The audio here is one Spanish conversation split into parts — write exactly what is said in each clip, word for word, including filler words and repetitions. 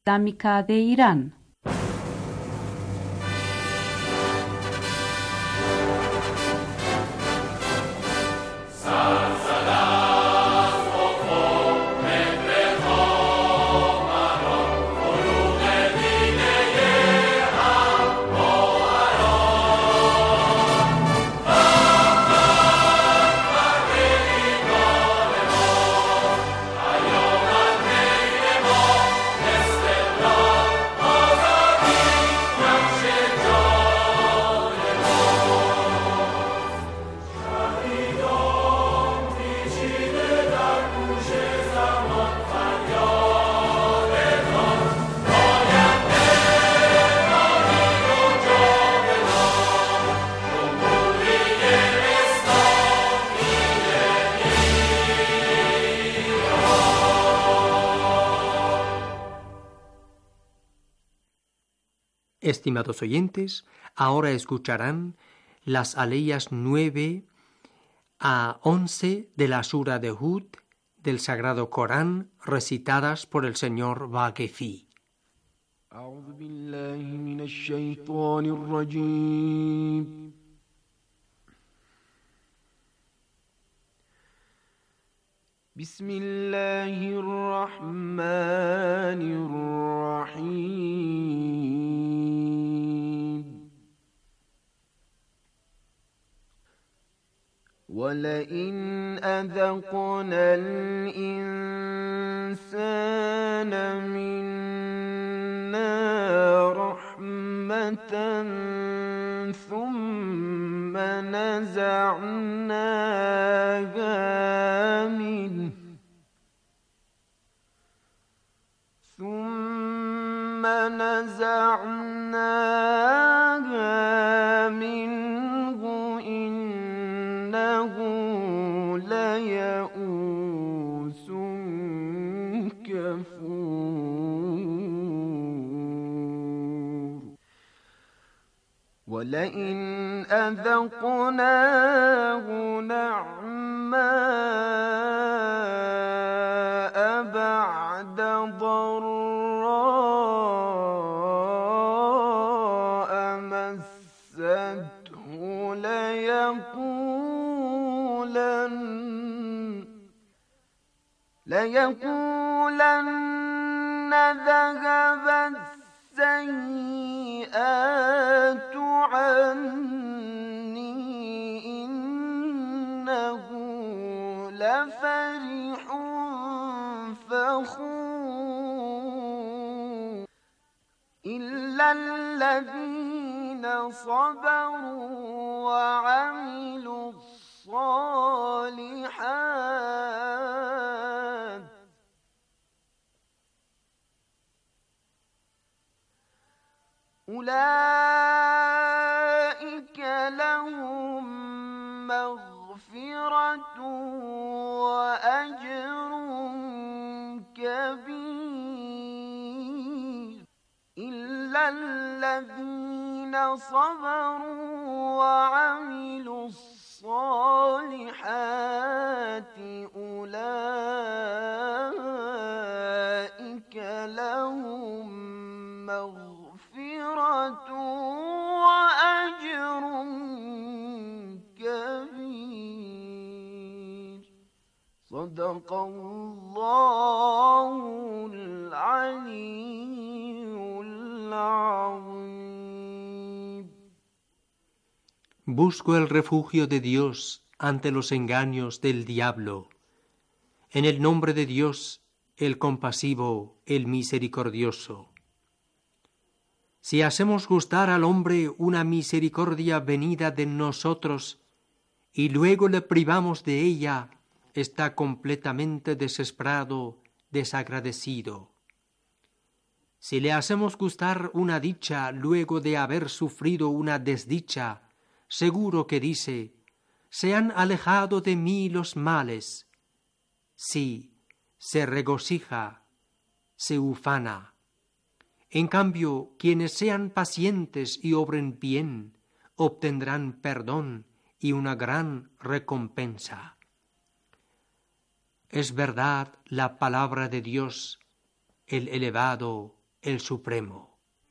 Islámica de Irán. Estimados oyentes, ahora escucharán las aleyas nueve a once de la Sura de Hud del Sagrado Corán, recitadas por el señor Vaquefi. أعوذ بالله من الشيطان الرجيم بسم الله الرحمن الرحيم ولئن أذقنا الإنسان منا رحمة ثم نزعناها منه ثم نزعناها منه إنه ليئوس كفور ولئن أذقناه نعماء بعد ضراء مسته ليقولن ليقولن ذهب السيئات عني إنه لفرح فخور إلا الذين صبروا وعملوا الصالحات أولئك لهم مغفرة وأجر كبير إلا الذين صبروا وعملوا الصالحات أولئك لهم مغفرة وأجر كبير صدق الله العلي العظيم. Busco el refugio de Dios ante los engaños del diablo. En el nombre de Dios, el compasivo, el misericordioso. Si hacemos gustar al hombre una misericordia venida de nosotros y luego le privamos de ella, está completamente desesperado, desagradecido. Si le hacemos gustar una dicha luego de haber sufrido una desdicha, seguro que dice: se han alejado de mí los males. Sí, se regocija, se ufana. En cambio, quienes sean pacientes y obren bien, obtendrán perdón y una gran recompensa. Es verdad la palabra de Dios, el elevado, el Supremo.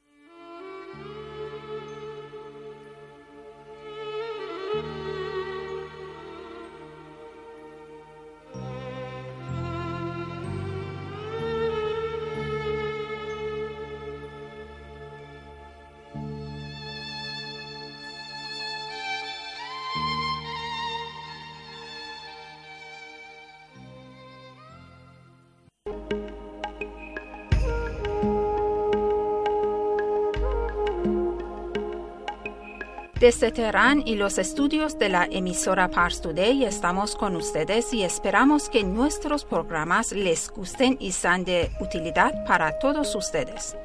Desde Teherán y los estudios de la emisora Pars Today estamos con ustedes y esperamos que nuestros programas les gusten y sean de utilidad para todos ustedes.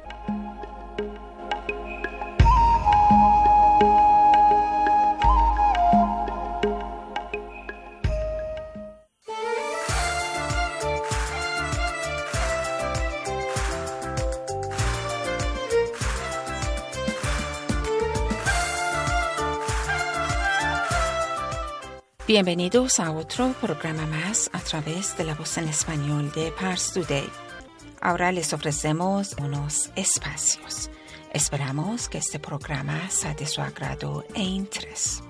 Bienvenidos a otro programa más a través de la voz en español de Pars Today. Ahora les ofrecemos unos espacios. Esperamos que este programa sea de su agrado e interés.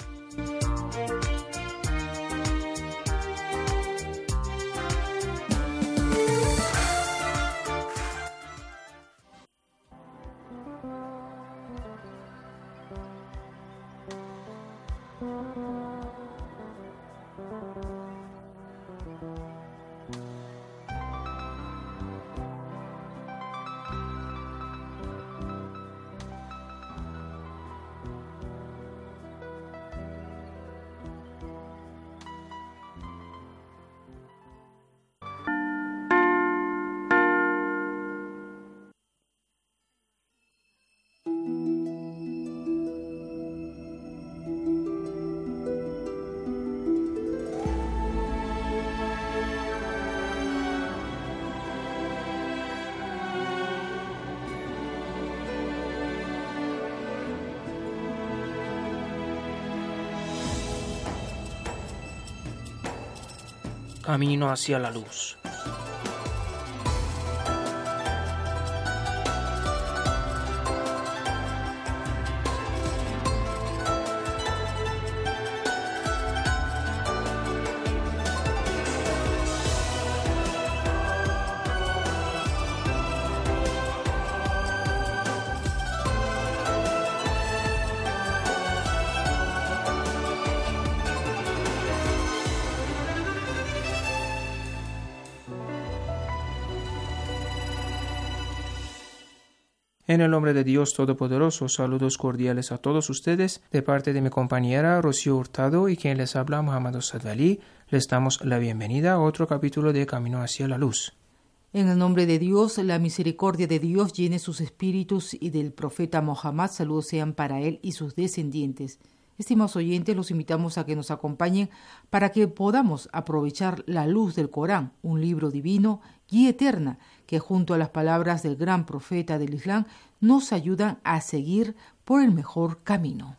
Camino hacia la luz. En el nombre de Dios Todopoderoso, saludos cordiales a todos ustedes de parte de mi compañera Rocío Hurtado y quien les habla Muhammad Sadali. Les damos la bienvenida a otro capítulo de Camino hacia la Luz. En el nombre de Dios, la misericordia de Dios llene sus espíritus y del profeta Mohammed, saludos sean para él y sus descendientes. Estimados oyentes, los invitamos a que nos acompañen para que podamos aprovechar la luz del Corán, un libro divino, guía eterna, que junto a las palabras del gran profeta del Islam nos ayudan a seguir por el mejor camino.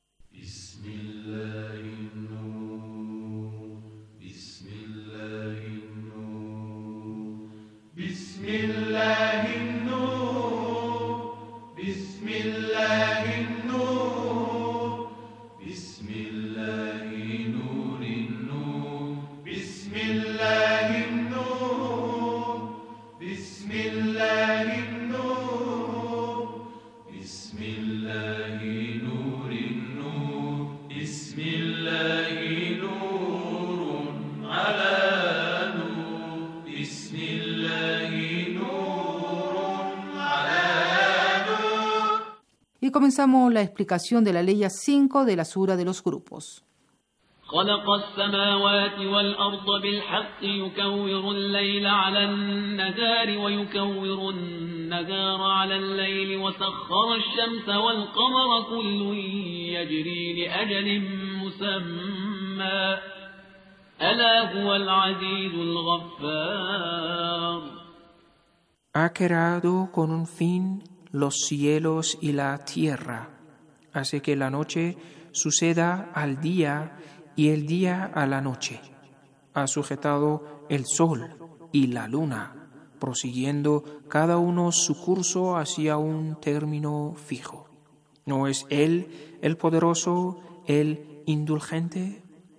Y comenzamos la explicación de la ley cinco de la Sura de los grupos. خلق السماوات والأرض بالحق يكور الليل على النهار ويكور النهار على الليل وسخر الشمس والقمر كل يجري لأجل مسمى ألا هو العزيز الغفار. Ha creado con un fin los cielos y la tierra, hace que la noche suceda al día y el día a la noche. Ha sujetado el sol y la luna prosiguiendo cada uno su curso hacia un término fijo. ¿No es Él el poderoso, el indulgente?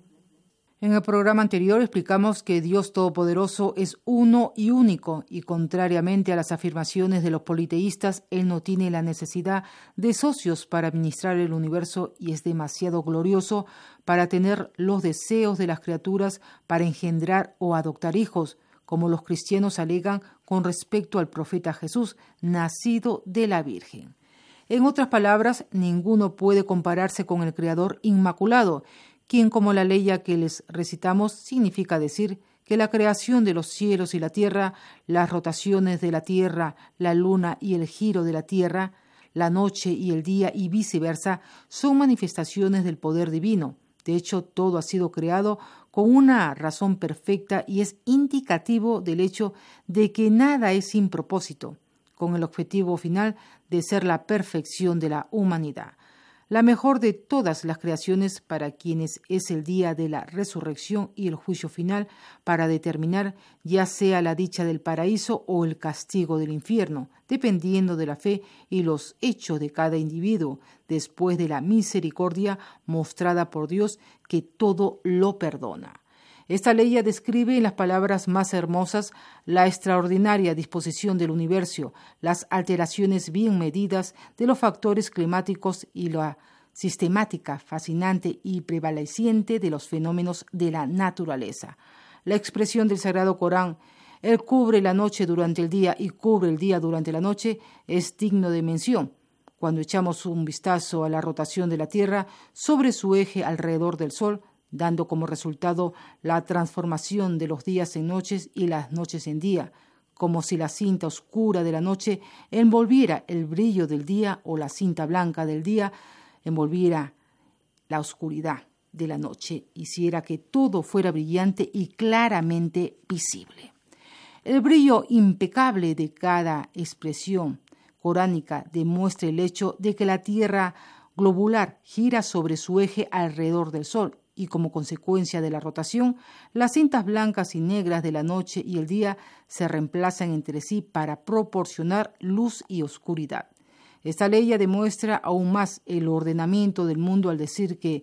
En el programa anterior explicamos que Dios Todopoderoso es uno y único, y contrariamente a las afirmaciones de los politeístas, Él no tiene la necesidad de socios para administrar el universo y es demasiado glorioso para tener los deseos de las criaturas para engendrar o adoptar hijos, como los cristianos alegan con respecto al profeta Jesús, nacido de la Virgen. En otras palabras, ninguno puede compararse con el Creador Inmaculado, quien, como la ley que les recitamos, significa decir que la creación de los cielos y la tierra, las rotaciones de la tierra, la luna y el giro de la tierra, la noche y el día y viceversa, son manifestaciones del poder divino. De hecho, todo ha sido creado con una razón perfecta y es indicativo del hecho de que nada es sin propósito, con el objetivo final de ser la perfección de la humanidad. La mejor de todas las creaciones para quienes es el día de la resurrección y el juicio final para determinar ya sea la dicha del paraíso o el castigo del infierno, dependiendo de la fe y los hechos de cada individuo, después de la misericordia mostrada por Dios que todo lo perdona. Esta ley describe en las palabras más hermosas la extraordinaria disposición del universo, las alteraciones bien medidas de los factores climáticos y la sistemática, fascinante y prevaleciente de los fenómenos de la naturaleza. La expresión del Sagrado Corán, Él cubre la noche durante el día y cubre el día durante la noche, es digno de mención. Cuando echamos un vistazo a la rotación de la Tierra sobre su eje alrededor del Sol, dando como resultado la transformación de los días en noches y las noches en día, como si la cinta oscura de la noche envolviera el brillo del día o la cinta blanca del día envolviera la oscuridad de la noche, hiciera que todo fuera brillante y claramente visible. El brillo impecable de cada expresión coránica demuestra el hecho de que la Tierra globular gira sobre su eje alrededor del Sol, y como consecuencia de la rotación, las cintas blancas y negras de la noche y el día se reemplazan entre sí para proporcionar luz y oscuridad. Esta ley demuestra aún más el ordenamiento del mundo al decir que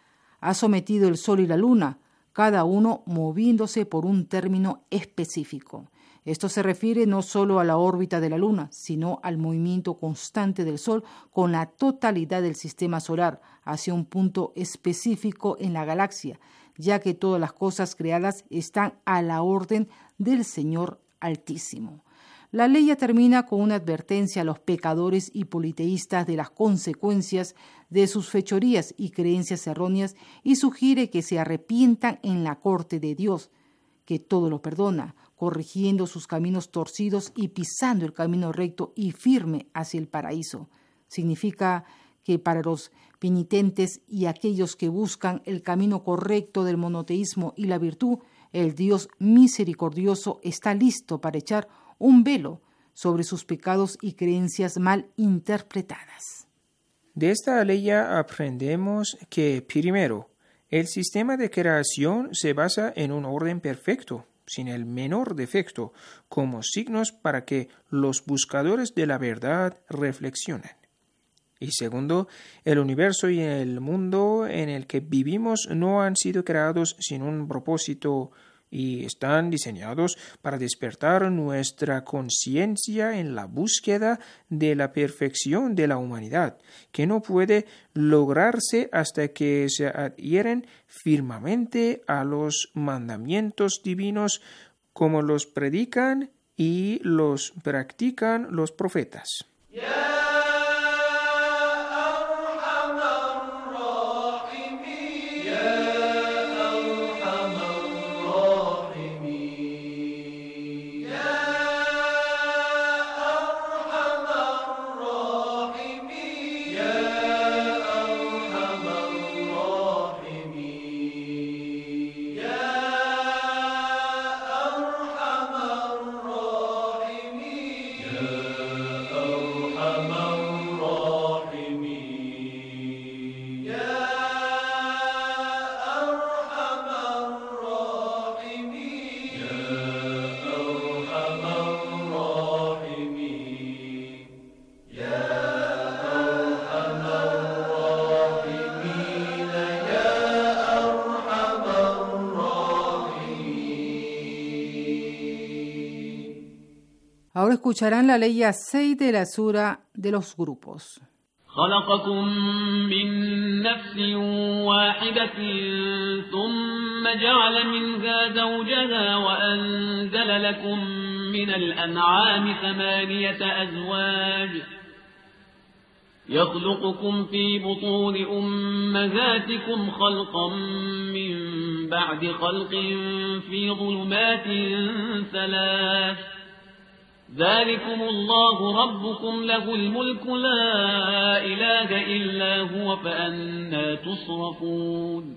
ha sometido el Sol y la Luna, cada uno moviéndose por un término específico. Esto se refiere no solo a la órbita de la Luna, sino al movimiento constante del Sol con la totalidad del sistema solar hacia un punto específico en la galaxia, ya que todas las cosas creadas están a la orden del Señor Altísimo. La ley termina con una advertencia a los pecadores y politeístas de las consecuencias de sus fechorías y creencias erróneas y sugiere que se arrepientan en la corte de Dios, que todo lo perdona, corrigiendo sus caminos torcidos y pisando el camino recto y firme hacia el paraíso. Significa que para los penitentes y aquellos que buscan el camino correcto del monoteísmo y la virtud, el Dios misericordioso está listo para echar un velo sobre sus pecados y creencias mal interpretadas. De esta ley aprendemos que, primero, el sistema de creación se basa en un orden perfecto, sin el menor defecto, como signos para que los buscadores de la verdad reflexionen. Y segundo, el universo y el mundo en el que vivimos no han sido creados sin un propósito y están diseñados para despertar nuestra conciencia en la búsqueda de la perfección de la humanidad, que no puede lograrse hasta que se adhieren firmemente a los mandamientos divinos como los predican y los practican los profetas. Yeah. Amen. Ahora escucharán la ley seis de la sura de los grupos. خلقكم من نفس واحدة ثم جعل منها زوجها وأنزل لكم من الأنعام ثمانية أزواج يخلقكم في بطون أمهاتكم خلقا من بعد خلق في ظلمات ثلاث ذلكم الله ربكم له الملك لا إله إلا هو فأنى تصرفون.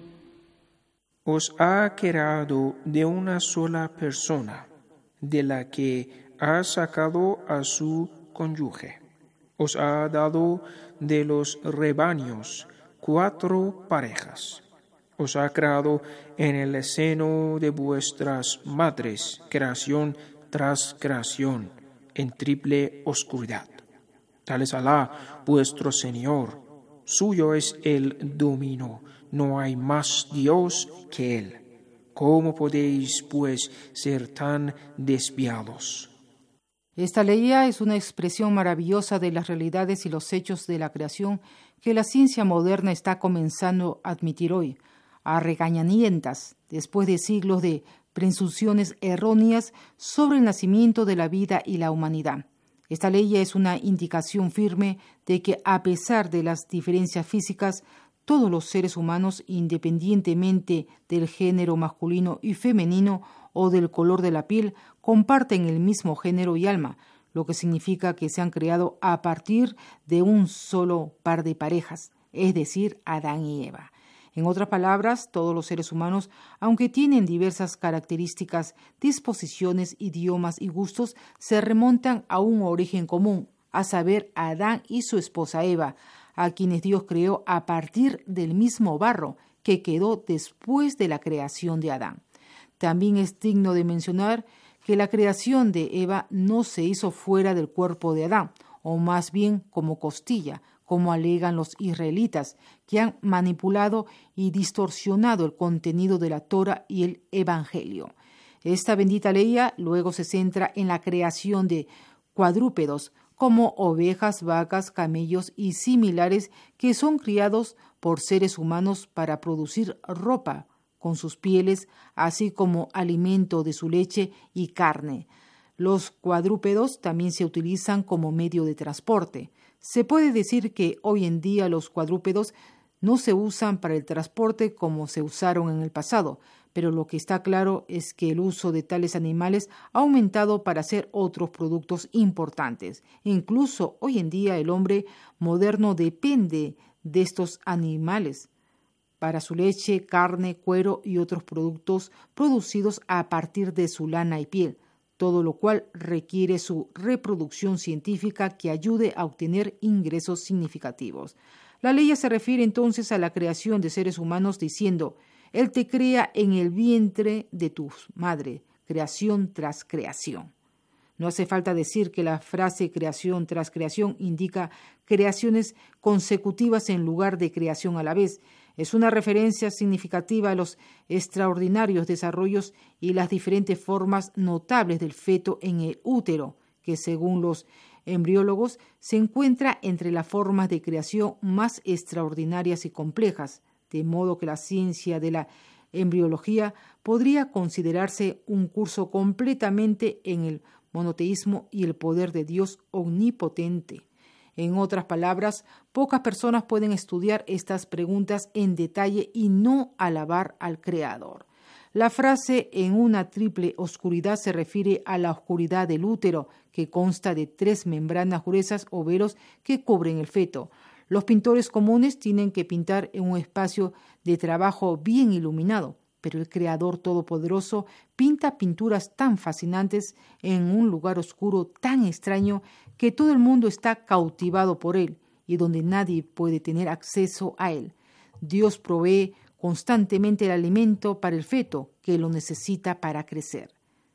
Os ha creado de una sola persona, de la que ha sacado a su cónyuge. Os ha dado de los rebaños cuatro parejas. Os ha creado en el seno de vuestras madres, creación tras creación, en triple oscuridad. Tal es Alá, vuestro Señor. Suyo es el dominio, no hay más Dios que Él. ¿Cómo podéis, pues, ser tan desviados? Esta ley es una expresión maravillosa de las realidades y los hechos de la creación que la ciencia moderna está comenzando a admitir hoy, a regañadientas, después de siglos de presunciones erróneas sobre el nacimiento de la vida y la humanidad. Esta ley es una indicación firme de que, a pesar de las diferencias físicas, todos los seres humanos, independientemente del género masculino y femenino o del color de la piel, comparten el mismo género y alma, lo que significa que se han creado a partir de un solo par de parejas, es decir, Adán y Eva. En otras palabras, todos los seres humanos, aunque tienen diversas características, disposiciones, idiomas y gustos, se remontan a un origen común, a saber, a Adán y su esposa Eva, a quienes Dios creó a partir del mismo barro que quedó después de la creación de Adán. También es digno de mencionar que la creación de Eva no se hizo fuera del cuerpo de Adán, o más bien como costilla, como alegan los israelitas, que han manipulado y distorsionado el contenido de la Torah y el Evangelio. Esta bendita ley luego se centra en la creación de cuadrúpedos, como ovejas, vacas, camellos y similares, que son criados por seres humanos para producir ropa con sus pieles, así como alimento de su leche y carne. Los cuadrúpedos también se utilizan como medio de transporte. Se puede decir que hoy en día los cuadrúpedos no se usan para el transporte como se usaron en el pasado, pero lo que está claro es que el uso de tales animales ha aumentado para hacer otros productos importantes. Incluso hoy en día el hombre moderno depende de estos animales para su leche, carne, cuero y otros productos producidos a partir de su lana y piel, todo lo cual requiere su reproducción científica que ayude a obtener ingresos significativos. La ley se refiere entonces a la creación de seres humanos diciendo: Él te crea en el vientre de tu madre, creación tras creación. No hace falta decir que la frase creación tras creación indica creaciones consecutivas en lugar de creación a la vez. Es una referencia significativa a los extraordinarios desarrollos y las diferentes formas notables del feto en el útero, que según los embriólogos se encuentra entre las formas de creación más extraordinarias y complejas, de modo que la ciencia de la embriología podría considerarse un curso completamente en el monoteísmo y el poder de Dios omnipotente. En otras palabras, pocas personas pueden estudiar estas preguntas en detalle y no alabar al Creador. La frase en una triple oscuridad se refiere a la oscuridad del útero, que consta de tres membranas gruesas o velos que cubren el feto. Los pintores comunes tienen que pintar en un espacio de trabajo bien iluminado, pero el Creador Todopoderoso pinta pinturas tan fascinantes en un lugar oscuro tan extraño que todo el mundo está cautivado por él y donde nadie puede tener acceso a él. Dios provee constantemente el alimento para el feto que lo necesita para crecer.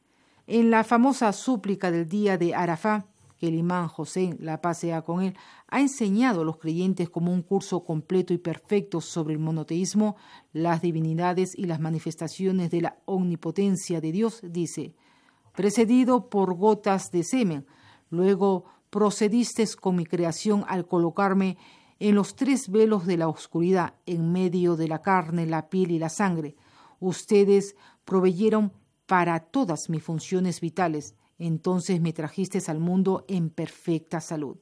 En la famosa súplica del día de Arafá, que el imán José, la paz sea con él, ha enseñado a los creyentes como un curso completo y perfecto sobre el monoteísmo, las divinidades y las manifestaciones de la omnipotencia de Dios, dice: precedido por gotas de semen, Luego procediste con mi creación al colocarme en los tres velos de la oscuridad, en medio de la carne, la piel y la sangre. Ustedes proveyeron para todas mis funciones vitales. Entonces me trajiste al mundo en perfecta salud.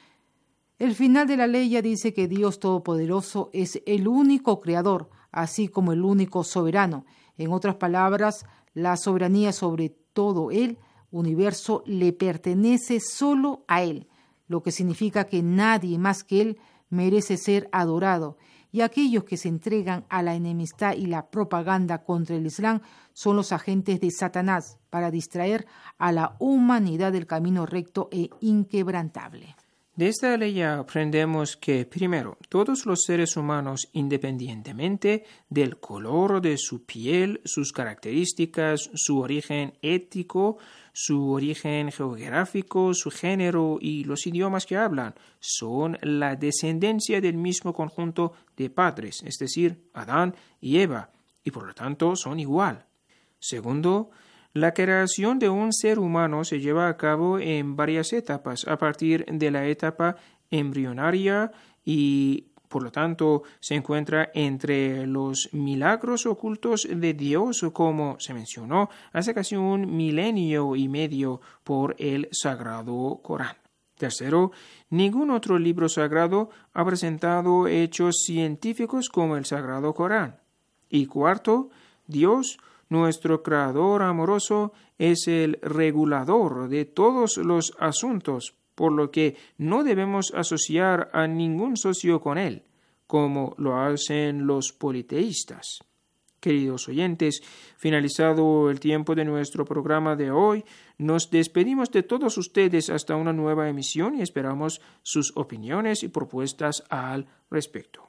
El final de la ley ya dice que Dios Todopoderoso es el único creador, así como el único soberano. En otras palabras, la soberanía sobre todo el universo le pertenece solo a Él, lo que significa que nadie más que Él merece ser adorado. Y aquellos que se entregan a la enemistad y la propaganda contra el Islam son los agentes de Satanás para distraer a la humanidad del camino recto e inquebrantable. De esta ley aprendemos que, primero, todos los seres humanos, independientemente del color de su piel, sus características, su origen étnico, su origen geográfico, su género y los idiomas que hablan, son la descendencia del mismo conjunto de padres, es decir, Adán y Eva, y por lo tanto son igual. Segundo, la creación de un ser humano se lleva a cabo en varias etapas, a partir de la etapa embrionaria y, por lo tanto, se encuentra entre los milagros ocultos de Dios, como se mencionó hace casi un milenio y medio por el Sagrado Corán. Tercero, ningún otro libro sagrado ha presentado hechos científicos como el Sagrado Corán. Y cuarto, Dios, nuestro Creador amoroso, es el regulador de todos los asuntos, por lo que no debemos asociar a ningún socio con Él, como lo hacen los politeístas. Queridos oyentes, finalizado el tiempo de nuestro programa de hoy, nos despedimos de todos ustedes hasta una nueva emisión y esperamos sus opiniones y propuestas al respecto.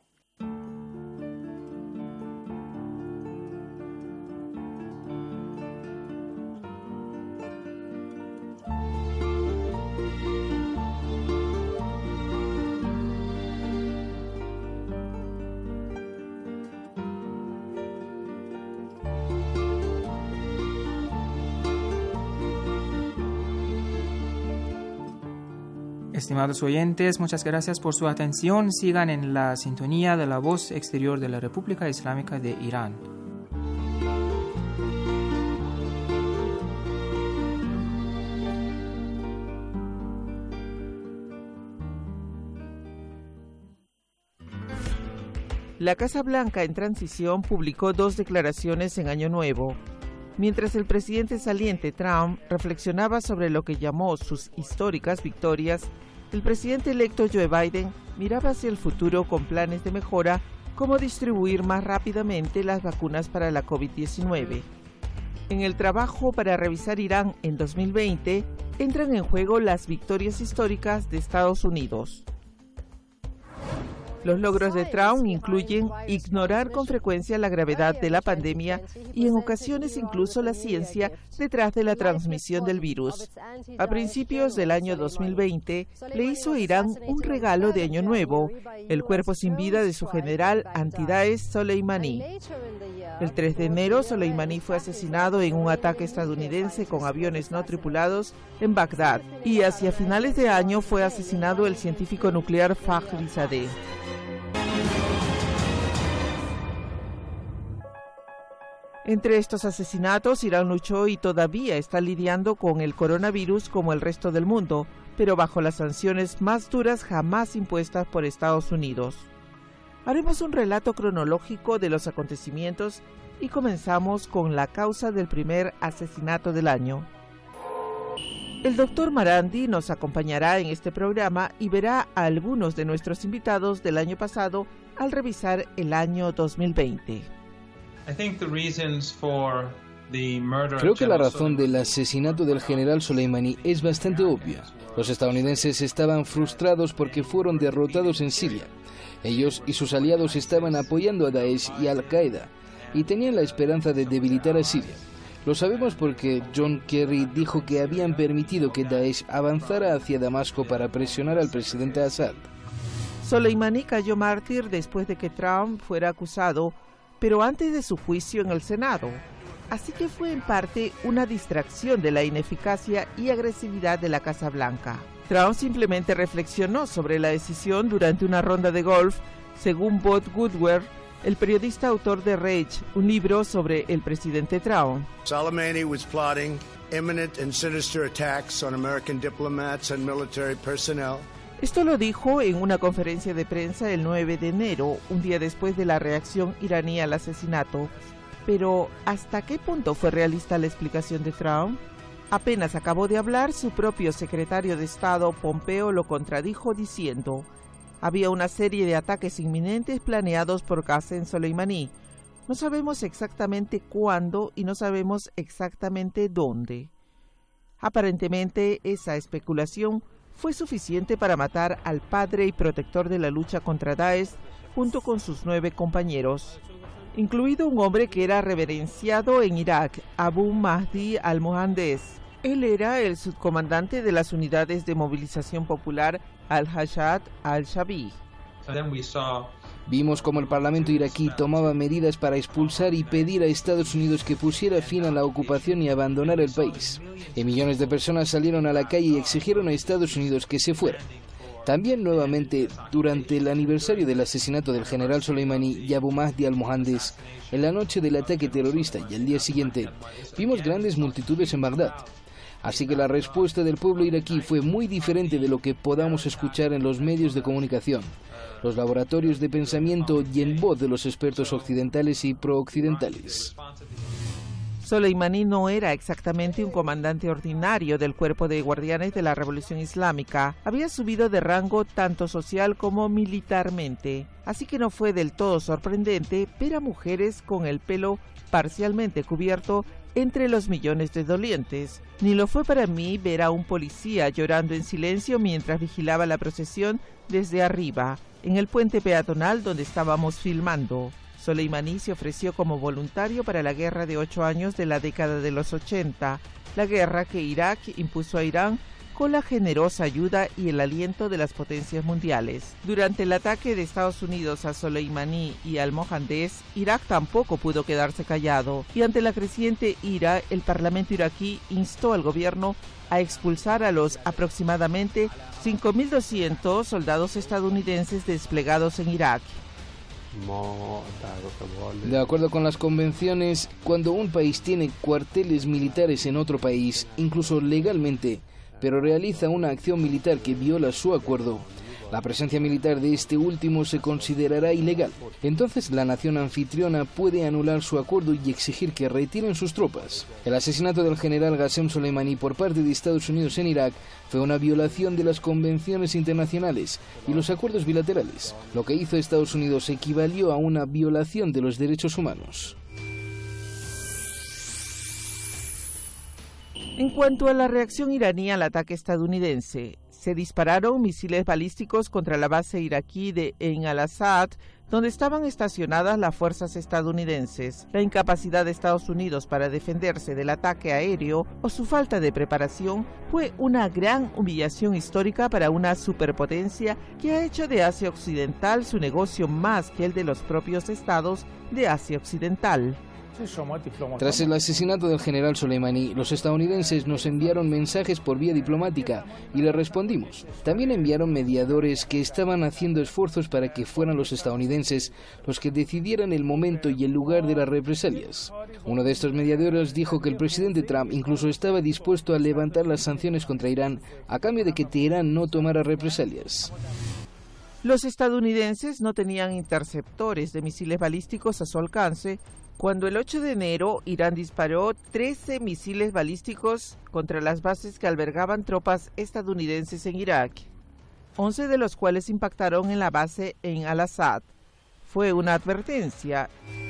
Estimados oyentes, muchas gracias por su atención. Sigan en la sintonía de la voz exterior de la República Islámica de Irán. La Casa Blanca en transición publicó dos declaraciones en Año Nuevo. Mientras el presidente saliente Trump reflexionaba sobre lo que llamó sus históricas victorias, el presidente electo Joe Biden miraba hacia el futuro con planes de mejora, como distribuir más rápidamente las vacunas para la COVID diecinueve. En el trabajo para revisar Irán en dos mil veinte, entran en juego las victorias históricas de Estados Unidos. Los logros de Trump incluyen ignorar con frecuencia la gravedad de la pandemia y en ocasiones incluso la ciencia detrás de la transmisión del virus. A principios del año dos mil veinte, le hizo a Irán un regalo de Año Nuevo, el cuerpo sin vida de su general anti-Daesh Soleimani. El tres de enero, Soleimani fue asesinado en un ataque estadounidense con aviones no tripulados en Bagdad, y hacia finales de año fue asesinado el científico nuclear Fakhrizadeh. Entre estos asesinatos, Irán luchó y todavía está lidiando con el coronavirus como el resto del mundo, pero bajo las sanciones más duras jamás impuestas por Estados Unidos. Haremos un relato cronológico de los acontecimientos y comenzamos con la causa del primer asesinato del año. El doctor Marandi nos acompañará en este programa y verá a algunos de nuestros invitados del año pasado al revisar el año dos mil veinte. Creo que la razón del asesinato del general Soleimani es bastante obvia. Los estadounidenses estaban frustrados porque fueron derrotados en Siria. Ellos y sus aliados estaban apoyando a Daesh y Al-Qaeda y tenían la esperanza de debilitar a Siria. Lo sabemos porque John Kerry dijo que habían permitido que Daesh avanzara hacia Damasco para presionar al presidente Assad. Soleimani cayó mártir después de que Trump fuera acusado, pero antes de su juicio en el Senado. Así que fue en parte una distracción de la ineficacia y agresividad de la Casa Blanca. Trump simplemente reflexionó sobre la decisión durante una ronda de golf, según Bob Woodward, el periodista autor de Rage, un libro sobre el presidente Trump. Soleimani was plotting imminent and sinister attacks on American diplomats and military personnel. Esto lo dijo en una conferencia de prensa el nueve de enero, un día después de la reacción iraní al asesinato. Pero, ¿hasta qué punto fue realista la explicación de Trump? Apenas acabó de hablar, su propio secretario de Estado, Pompeo, lo contradijo diciendo: había una serie de ataques inminentes planeados por Qasem Soleimani. No sabemos exactamente cuándo y no sabemos exactamente dónde. Aparentemente, esa especulación fue suficiente para matar al padre y protector de la lucha contra Daesh junto con sus nueve compañeros, incluido un hombre que era reverenciado en Irak, Abu Mahdi al-Mohandes. Él era el subcomandante de las unidades de movilización popular al-Hashad al-Shabi. Vimos cómo el Parlamento iraquí tomaba medidas para expulsar y pedir a Estados Unidos que pusiera fin a la ocupación y abandonara el país. Y millones de personas salieron a la calle y exigieron a Estados Unidos que se fuera. También nuevamente, durante el aniversario del asesinato del general Soleimani y Abu Mahdi al-Mohandes, en la noche del ataque terrorista y el día siguiente, vimos grandes multitudes en Bagdad. Así que la respuesta del pueblo iraquí fue muy diferente de lo que podamos escuchar en los medios de comunicación, los laboratorios de pensamiento y en voz de los expertos occidentales y pro-occidentales. Soleimani no era exactamente un comandante ordinario del cuerpo de guardianes de la Revolución Islámica. Había subido de rango tanto social como militarmente. Así que no fue del todo sorprendente ver a mujeres con el pelo parcialmente cubierto entre los millones de dolientes. Ni lo fue para mí ver a un policía llorando en silencio mientras vigilaba la procesión desde arriba, en el puente peatonal donde estábamos filmando. Soleimani se ofreció como voluntario para la guerra de ocho años de la década de los ochenta, la guerra que Irak impuso a Irán con la generosa ayuda y el aliento de las potencias mundiales. Durante el ataque de Estados Unidos a Soleimani y al-Mohandes, Irak tampoco pudo quedarse callado, y ante la creciente ira, el Parlamento iraquí instó al gobierno a expulsar a los aproximadamente cinco mil doscientos soldados estadounidenses desplegados en Irak. De acuerdo con las convenciones, cuando un país tiene cuarteles militares en otro país, incluso legalmente, pero realiza una acción militar que viola su acuerdo, la presencia militar de este último se considerará ilegal. Entonces la nación anfitriona puede anular su acuerdo y exigir que retiren sus tropas. El asesinato del general Qasem Soleimani por parte de Estados Unidos en Irak fue una violación de las convenciones internacionales y los acuerdos bilaterales. Lo que hizo Estados Unidos equivalió a una violación de los derechos humanos. En cuanto a la reacción iraní al ataque estadounidense, se dispararon misiles balísticos contra la base iraquí de Ain al-Assad, donde estaban estacionadas las fuerzas estadounidenses. La incapacidad de Estados Unidos para defenderse del ataque aéreo o su falta de preparación fue una gran humillación histórica para una superpotencia que ha hecho de Asia Occidental su negocio más que el de los propios estados de Asia Occidental. Tras el asesinato del general Soleimani, los estadounidenses nos enviaron mensajes por vía diplomática y le respondimos. También enviaron mediadores que estaban haciendo esfuerzos para que fueran los estadounidenses los que decidieran el momento y el lugar de las represalias. Uno de estos mediadores dijo que el presidente Trump incluso estaba dispuesto a levantar las sanciones contra Irán a cambio de que Teherán no tomara represalias. Los estadounidenses no tenían interceptores de misiles balísticos a su alcance cuando el ocho de enero Irán disparó trece misiles balísticos contra las bases que albergaban tropas estadounidenses en Irak, once de los cuales impactaron en la base en al-Assad. Fue una advertencia.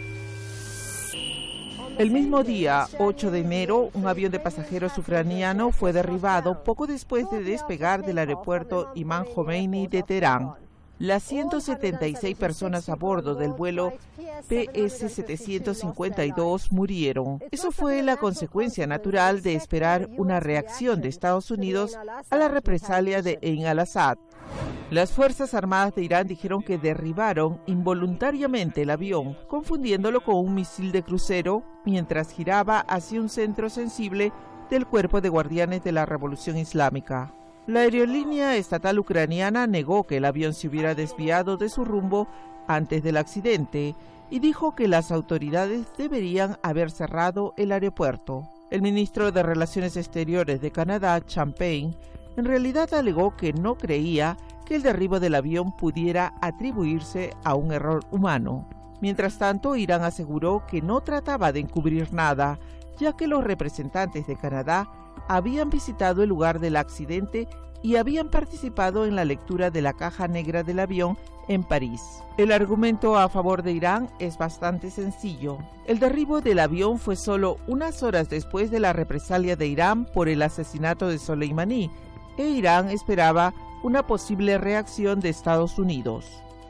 El mismo día, ocho de enero, un avión de pasajeros ucraniano fue derribado poco después de despegar del aeropuerto Imam Khomeini de Teherán. Las ciento setenta y seis personas a bordo del vuelo P S setecientos cincuenta y dos murieron. Eso fue la consecuencia natural de esperar una reacción de Estados Unidos a la represalia de Ain al-Assad. Las Fuerzas Armadas de Irán dijeron que derribaron involuntariamente el avión, confundiéndolo con un misil de crucero mientras giraba hacia un centro sensible del Cuerpo de Guardianes de la Revolución Islámica. La aerolínea estatal ucraniana negó que el avión se hubiera desviado de su rumbo antes del accidente y dijo que las autoridades deberían haber cerrado el aeropuerto. El ministro de Relaciones Exteriores de Canadá, Champagne, en realidad alegó que no creía que el derribo del avión pudiera atribuirse a un error humano. Mientras tanto, Irán aseguró que no trataba de encubrir nada, ya que los representantes de Canadá habían visitado el lugar del accidente y habían participado en la lectura de la caja negra del avión en París. El argumento a favor de Irán es bastante sencillo. El derribo del avión fue solo unas horas después de la represalia de Irán por el asesinato de Soleimani, e Irán esperaba una posible reacción de Estados Unidos.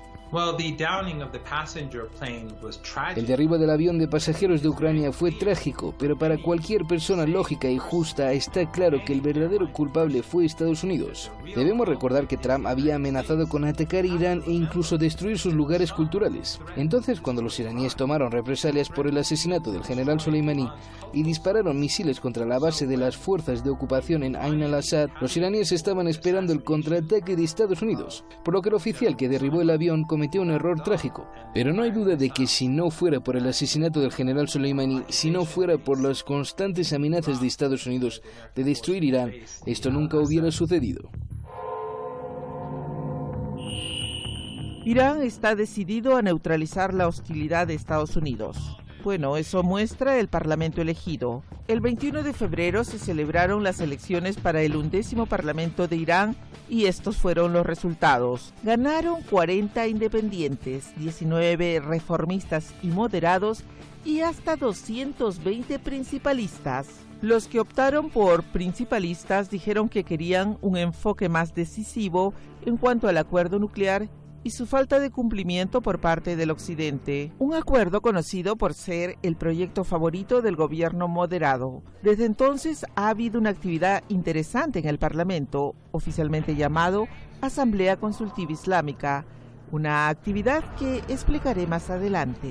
El derribo del avión de pasajeros de Ucrania fue trágico, pero para cualquier persona lógica y justa está claro que el verdadero culpable fue Estados Unidos. Debemos recordar que Trump había amenazado con atacar Irán e incluso destruir sus lugares culturales. Entonces, cuando los iraníes tomaron represalias por el asesinato del general Soleimani y dispararon misiles contra la base de las fuerzas de ocupación en Ain al-Assad, los iraníes estaban esperando el contraataque de Estados Unidos, por lo que el oficial que derribó el avión cometió un error trágico. Pero no hay duda de que si no fuera por el asesinato del general Soleimani, si no fuera por las constantes amenazas de Estados Unidos de destruir Irán, esto nunca hubiera sucedido. Irán está decidido a neutralizar la hostilidad de Estados Unidos. Bueno, eso muestra el Parlamento elegido. El veintiuno de febrero se celebraron las elecciones para el undécimo Parlamento de Irán y estos fueron los resultados. Ganaron cuarenta independientes, diecinueve reformistas y moderados y hasta doscientos veinte principalistas. Los que optaron por principalistas dijeron que querían un enfoque más decisivo en cuanto al acuerdo nuclear y su falta de cumplimiento por parte del Occidente. Un acuerdo conocido por ser el proyecto favorito del gobierno moderado. Desde entonces ha habido una actividad interesante en el Parlamento, oficialmente llamado Asamblea Consultiva Islámica, una actividad que explicaré más adelante.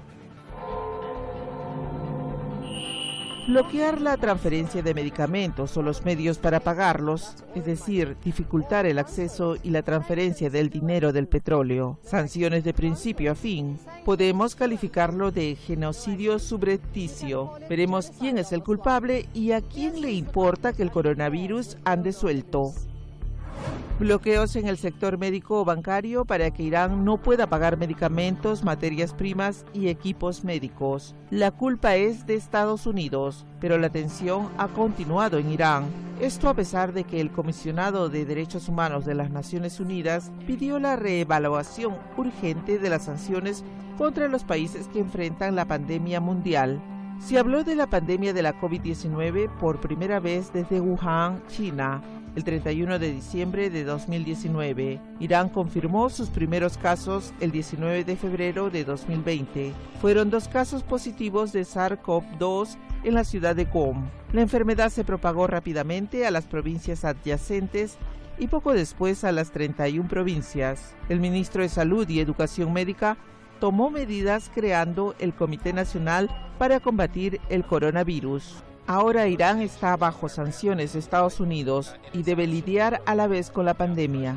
Bloquear la transferencia de medicamentos o los medios para pagarlos, es decir, dificultar el acceso y la transferencia del dinero del petróleo. Sanciones de principio a fin. Podemos calificarlo de genocidio subrepticio. Veremos quién es el culpable y a quién le importa que el coronavirus ande suelto. Bloqueos en el sector médico o bancario para que Irán no pueda pagar medicamentos, materias primas y equipos médicos. La culpa es de Estados Unidos, pero la tensión ha continuado en Irán. Esto a pesar de que el Comisionado de Derechos Humanos de las Naciones Unidas pidió la reevaluación urgente de las sanciones contra los países que enfrentan la pandemia mundial. Se habló de la pandemia de la COVID diecinueve por primera vez desde Wuhan, China, el treinta y uno de diciembre de dos mil diecinueve. Irán confirmó sus primeros casos el diecinueve de febrero de dos mil veinte. Fueron dos casos positivos de SARS-CoV dos en la ciudad de Qom. La enfermedad se propagó rápidamente a las provincias adyacentes y poco después a las treinta y una provincias. El ministro de Salud y Educación Médica tomó medidas creando el Comité Nacional para combatir el coronavirus. Ahora Irán está bajo sanciones de Estados Unidos y debe lidiar a la vez con la pandemia.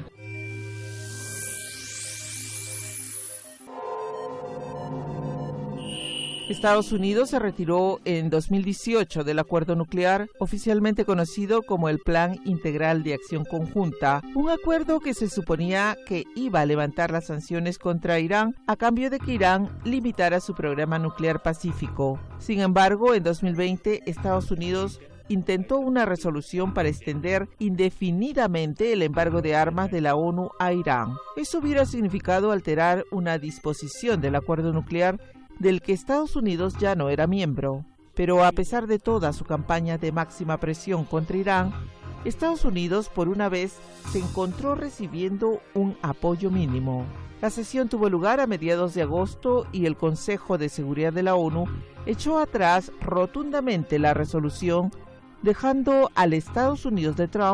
Estados Unidos se retiró en dos mil dieciocho del acuerdo nuclear, oficialmente conocido como el Plan Integral de Acción Conjunta, un acuerdo que se suponía que iba a levantar las sanciones contra Irán a cambio de que Irán limitara su programa nuclear pacífico. Sin embargo, en dos mil veinte, Estados Unidos intentó una resolución para extender indefinidamente el embargo de armas de la ONU a Irán. Eso hubiera significado alterar una disposición del acuerdo nuclear del que Estados Unidos ya no era miembro. Pero a pesar de toda su campaña de máxima presión contra Irán, Estados Unidos por una vez se encontró recibiendo un apoyo mínimo. La sesión tuvo lugar a mediados de agosto y el Consejo de Seguridad de la ONU echó atrás rotundamente la resolución, dejando al Estados Unidos de Trump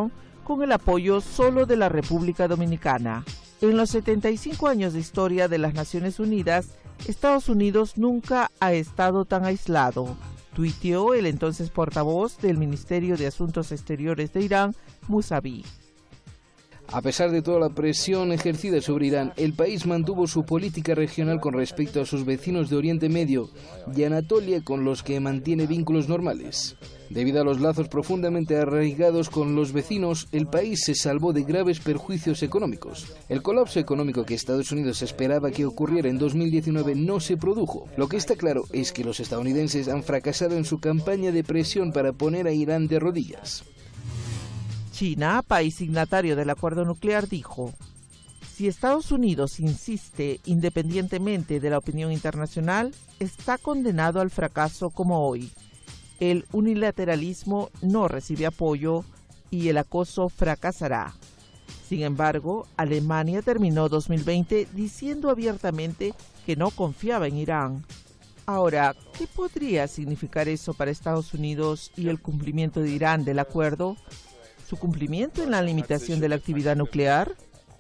con el apoyo solo de la República Dominicana. En los setenta y cinco años de historia de las Naciones Unidas, Estados Unidos nunca ha estado tan aislado, tuiteó el entonces portavoz del Ministerio de Asuntos Exteriores de Irán, Musavi. A pesar de toda la presión ejercida sobre Irán, el país mantuvo su política regional con respecto a sus vecinos de Oriente Medio y Anatolia, con los que mantiene vínculos normales. Debido a los lazos profundamente arraigados con los vecinos, el país se salvó de graves perjuicios económicos. El colapso económico que Estados Unidos esperaba que ocurriera en dos mil diecinueve no se produjo. Lo que está claro es que los estadounidenses han fracasado en su campaña de presión para poner a Irán de rodillas. China, país signatario del acuerdo nuclear, dijo: si Estados Unidos insiste independientemente de la opinión internacional, está condenado al fracaso como hoy. El unilateralismo no recibe apoyo y el acoso fracasará. Sin embargo, Alemania terminó dos mil veinte diciendo abiertamente que no confiaba en Irán. Ahora, ¿qué podría significar eso para Estados Unidos y el cumplimiento de Irán del acuerdo? ¿Su cumplimiento en la limitación de la actividad nuclear?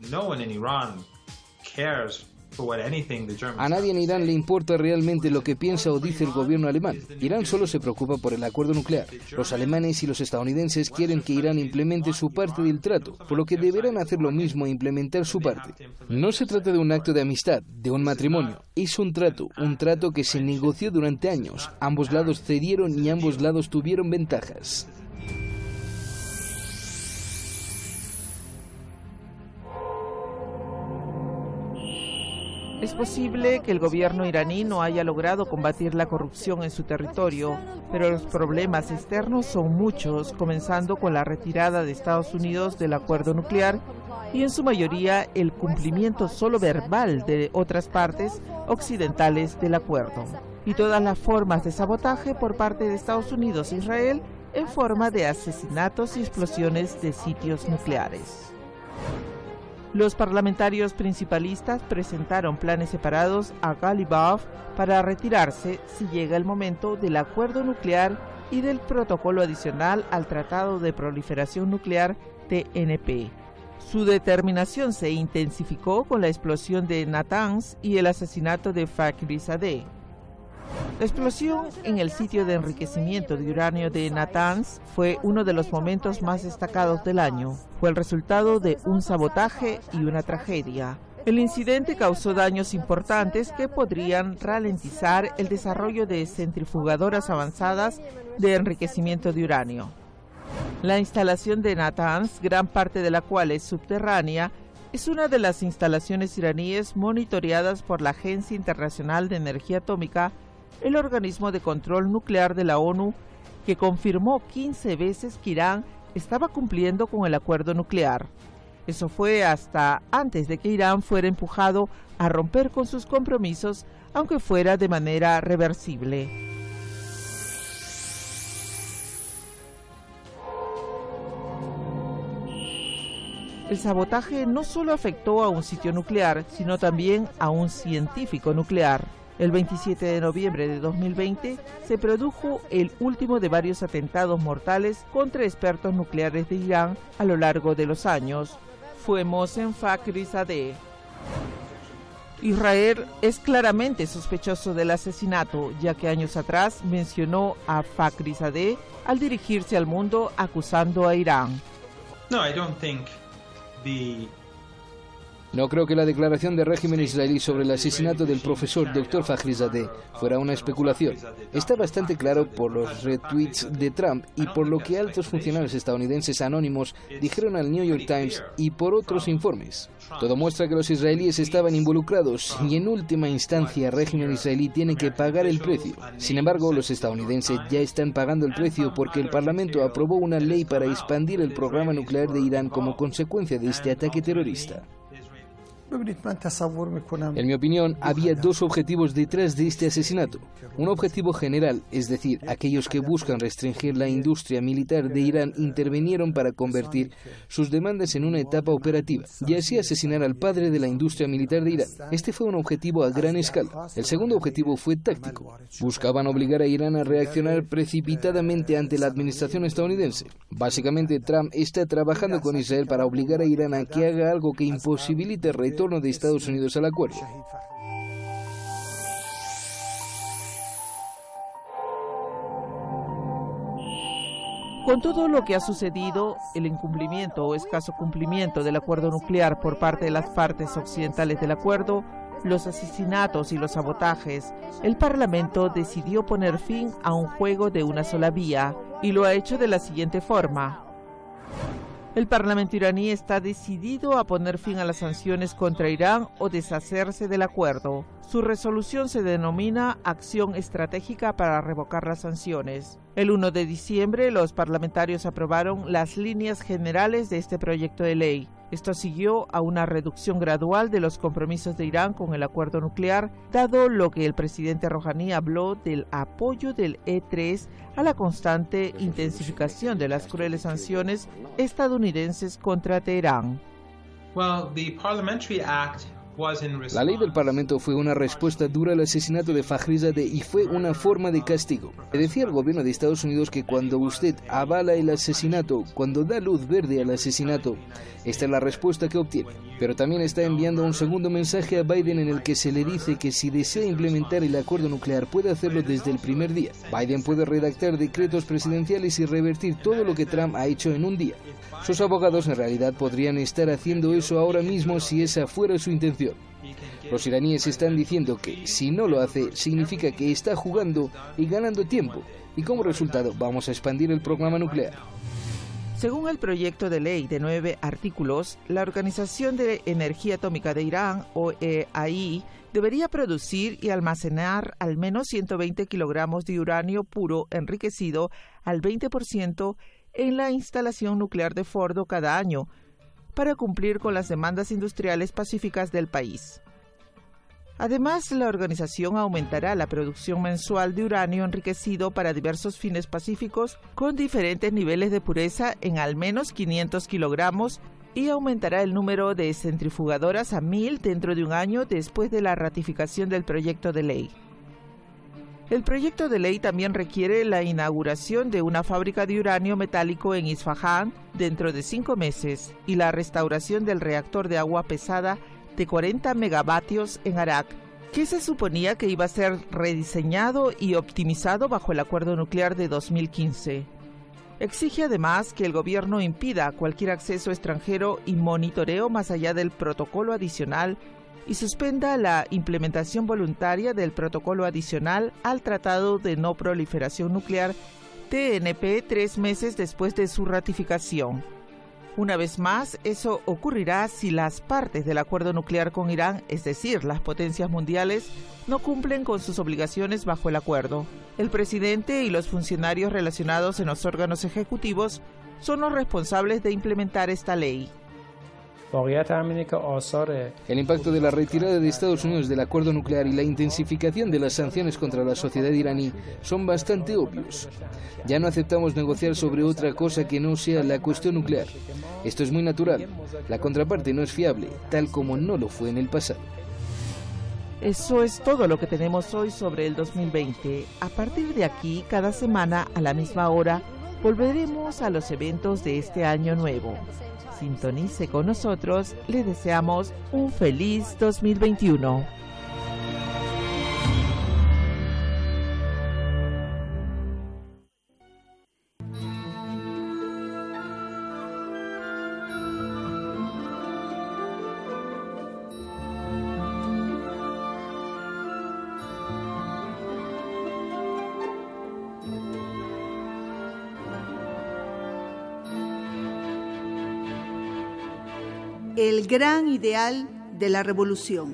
A nadie en Irán le importa realmente lo que piensa o dice el gobierno alemán. Irán solo se preocupa por el acuerdo nuclear. Los alemanes y los estadounidenses quieren que Irán implemente su parte del trato, por lo que deberán hacer lo mismo e implementar su parte. No se trata de un acto de amistad, de un matrimonio. Es un trato, un trato que se negoció durante años. Ambos lados cedieron y ambos lados tuvieron ventajas. Es posible que el gobierno iraní no haya logrado combatir la corrupción en su territorio, pero los problemas externos son muchos, comenzando con la retirada de Estados Unidos del acuerdo nuclear y en su mayoría el cumplimiento solo verbal de otras partes occidentales del acuerdo, y todas las formas de sabotaje por parte de Estados Unidos e Israel en forma de asesinatos y explosiones de sitios nucleares. Los parlamentarios principalistas presentaron planes separados a Ghalibaf para retirarse si llega el momento del acuerdo nuclear y del protocolo adicional al Tratado de Proliferación Nuclear T N P. Su determinación se intensificó con la explosión de Natanz y el asesinato de Fakhrizadeh. La explosión en el sitio de enriquecimiento de uranio de Natanz fue uno de los momentos más destacados del año. Fue el resultado de un sabotaje y una tragedia. El incidente causó daños importantes que podrían ralentizar el desarrollo de centrifugadoras avanzadas de enriquecimiento de uranio. La instalación de Natanz, gran parte de la cual es subterránea, es una de las instalaciones iraníes monitoreadas por la Agencia Internacional de Energía Atómica, el organismo de control nuclear de la ONU, que confirmó quince veces que Irán estaba cumpliendo con el acuerdo nuclear. Eso fue hasta antes de que Irán fuera empujado a romper con sus compromisos, aunque fuera de manera reversible. El sabotaje no solo afectó a un sitio nuclear, sino también a un científico nuclear. El veintisiete de noviembre de dos mil veinte se produjo el último de varios atentados mortales contra expertos nucleares de Irán a lo largo de los años. Fue Mohsen Fakhrizadeh. Israel es claramente sospechoso del asesinato, ya que años atrás mencionó a Fakhrizadeh al dirigirse al mundo acusando a Irán. No, I don't think the No creo que la declaración del régimen israelí sobre el asesinato del profesor doctor Fakhrizadeh fuera una especulación. Está bastante claro por los retweets de Trump y por lo que altos funcionarios estadounidenses anónimos dijeron al New York Times y por otros informes. Todo muestra que los israelíes estaban involucrados y en última instancia el régimen israelí tiene que pagar el precio. Sin embargo, los estadounidenses ya están pagando el precio porque el Parlamento aprobó una ley para expandir el programa nuclear de Irán como consecuencia de este ataque terrorista. En mi opinión, había dos objetivos detrás de este asesinato. Un objetivo general, es decir, aquellos que buscan restringir la industria militar de Irán intervinieron para convertir sus demandas en una etapa operativa y así asesinar al padre de la industria militar de Irán. Este fue un objetivo a gran escala. El segundo objetivo fue táctico. Buscaban obligar a Irán a reaccionar precipitadamente ante la administración estadounidense. Básicamente, Trump está trabajando con Israel para obligar a Irán a que haga algo que imposibilite el retorno de Estados Unidos al acuerdo. Con todo lo que ha sucedido, el incumplimiento o escaso cumplimiento del acuerdo nuclear por parte de las partes occidentales del acuerdo, los asesinatos y los sabotajes, el Parlamento decidió poner fin a un juego de una sola vía y lo ha hecho de la siguiente forma. El Parlamento iraní está decidido a poner fin a las sanciones contra Irán o deshacerse del acuerdo. Su resolución se denomina Acción Estratégica para revocar las sanciones. El primero de diciembre, los parlamentarios aprobaron las líneas generales de este proyecto de ley. Esto siguió a una reducción gradual de los compromisos de Irán con el acuerdo nuclear, dado lo que el presidente Rouhani habló del apoyo del E tres a la constante intensificación de las crueles sanciones estadounidenses contra Teherán. Well, the Parliamentary Act La ley del Parlamento fue una respuesta dura al asesinato de Fakhrizadeh y fue una forma de castigo. Le decía al gobierno de Estados Unidos que cuando usted avala el asesinato, cuando da luz verde al asesinato, esta es la respuesta que obtiene. Pero también está enviando un segundo mensaje a Biden en el que se le dice que si desea implementar el acuerdo nuclear puede hacerlo desde el primer día. Biden puede redactar decretos presidenciales y revertir todo lo que Trump ha hecho en un día. Sus abogados en realidad podrían estar haciendo eso ahora mismo si esa fuera su intención. Los iraníes están diciendo que si no lo hace significa que está jugando y ganando tiempo y como resultado vamos a expandir el programa nuclear. Según el proyecto de ley de nueve artículos, la Organización de Energía Atómica de Irán, o E A I, debería producir y almacenar al menos ciento veinte kilogramos de uranio puro enriquecido al veinte por ciento en la instalación nuclear de Fordo cada año, para cumplir con las demandas industriales pacíficas del país. Además, la organización aumentará la producción mensual de uranio enriquecido para diversos fines pacíficos con diferentes niveles de pureza en al menos quinientos kilogramos y aumentará el número de centrifugadoras a mil dentro de un año después de la ratificación del proyecto de ley. El proyecto de ley también requiere la inauguración de una fábrica de uranio metálico en Isfahán dentro de cinco meses y la restauración del reactor de agua pesada de cuarenta megavatios en Arak, que se suponía que iba a ser rediseñado y optimizado bajo el acuerdo nuclear de dos mil quince. Exige además que el gobierno impida cualquier acceso extranjero y monitoreo más allá del protocolo adicional y suspenda la implementación voluntaria del protocolo adicional al Tratado de No Proliferación Nuclear T N P tres meses después de su ratificación. Una vez más, eso ocurrirá si las partes del acuerdo nuclear con Irán, es decir, las potencias mundiales, no cumplen con sus obligaciones bajo el acuerdo. El presidente y los funcionarios relacionados en los órganos ejecutivos son los responsables de implementar esta ley. El impacto de la retirada de Estados Unidos del acuerdo nuclear y la intensificación de las sanciones contra la sociedad iraní son bastante obvios. Ya no aceptamos negociar sobre otra cosa que no sea la cuestión nuclear. Esto es muy natural. La contraparte no es fiable, tal como no lo fue en el pasado. Eso es todo lo que tenemos hoy sobre el dos mil veinte. A partir de aquí, cada semana a la misma hora, volveremos a los eventos de este año nuevo. Sintonice con nosotros, le deseamos un feliz dos mil veintiuno. El gran ideal de la revolución.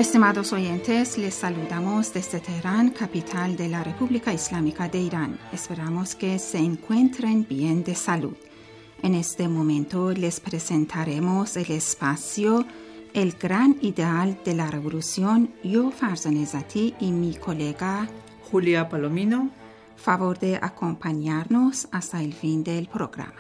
Estimados oyentes, les saludamos desde Teherán, capital de la República Islámica de Irán. Esperamos que se encuentren bien de salud. En este momento les presentaremos el espacio El gran ideal de la revolución. Yo, Farzan Ezati, y mi colega Julia Palomino. Favor de acompañarnos hasta el fin del programa.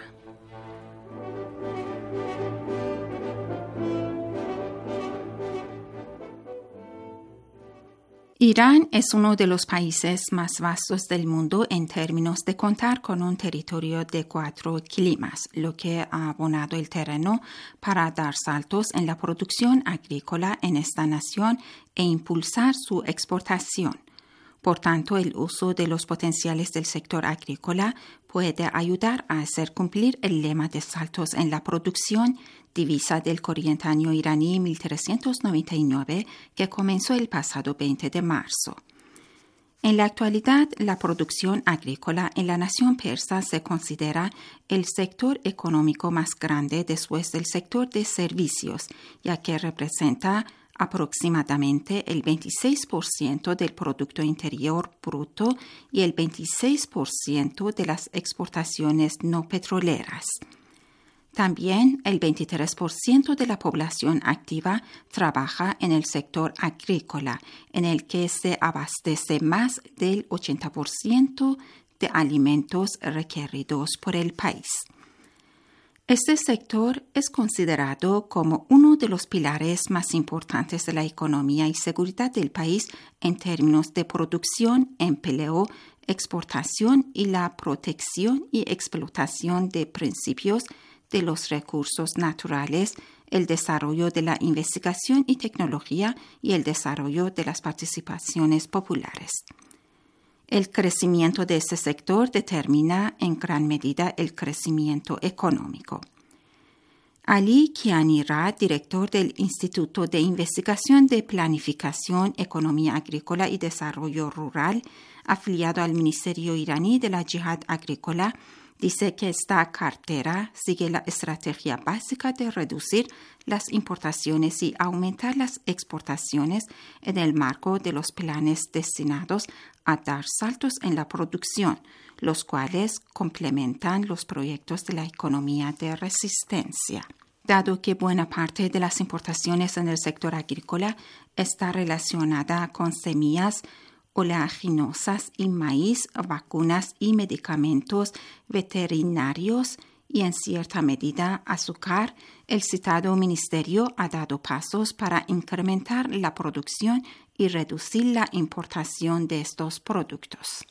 Irán es uno de los países más vastos del mundo en términos de contar con un territorio de cuatro climas, lo que ha abonado el terreno para dar saltos en la producción agrícola en esta nación e impulsar su exportación. Por tanto, el uso de los potenciales del sector agrícola puede ayudar a hacer cumplir el lema de saltos en la producción, divisa del corriente año iraní mil trescientos noventa y nueve, que comenzó el pasado veinte de marzo. En la actualidad, la producción agrícola en la nación persa se considera el sector económico más grande después del sector de servicios, ya que representa aproximadamente el veintiséis por ciento del Producto Interior Bruto y el veintiséis por ciento de las exportaciones no petroleras. También el veintitrés por ciento de la población activa trabaja en el sector agrícola, en el que se abastece más del ochenta por ciento de alimentos requeridos por el país. Este sector es considerado como uno de los pilares más importantes de la economía y seguridad del país en términos de producción, empleo, exportación y la protección y explotación de principios de los recursos naturales, el desarrollo de la investigación y tecnología y el desarrollo de las participaciones populares. El crecimiento de este sector determina en gran medida el crecimiento económico. Ali Kianirad, director del Instituto de Investigación de Planificación, Economía Agrícola y Desarrollo Rural, afiliado al Ministerio iraní de la Yihad Agrícola, dice que esta cartera sigue la estrategia básica de reducir las importaciones y aumentar las exportaciones en el marco de los planes destinados a dar saltos en la producción, los cuales complementan los proyectos de la economía de resistencia. Dado que buena parte de las importaciones en el sector agrícola está relacionada con semillas oleaginosas y maíz, vacunas y medicamentos veterinarios y en cierta medida azúcar, el citado ministerio ha dado pasos para incrementar la producción y reducir la importación de estos productos.